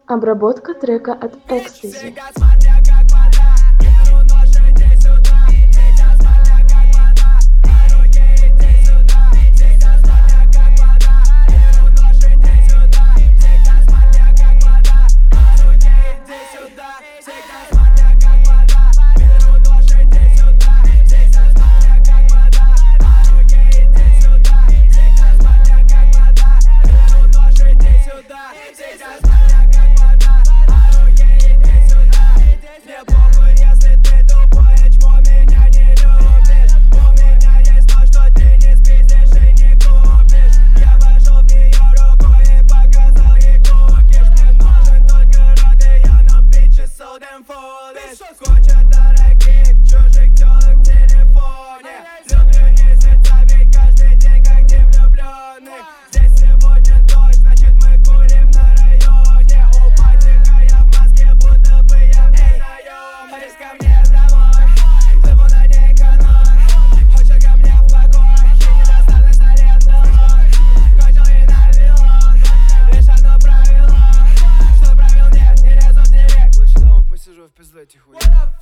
Обработка трека от Экстази. Куча дорогих чужих тёлок в телефоне. Люблю месяца, ведь каждый день как день влюблённых. Здесь сегодня дождь, значит мы курим на районе. У патика я в маске, будто бы я наем. Хочешь ко мне домой, плыву на ней каной. Хочет ко мне в покой, ей недостаточно аренды лон. Кончил ей на вилон, лишь одно правило, что правил нет, не лезу в директ. Лучше дома посижу в пизду тихую.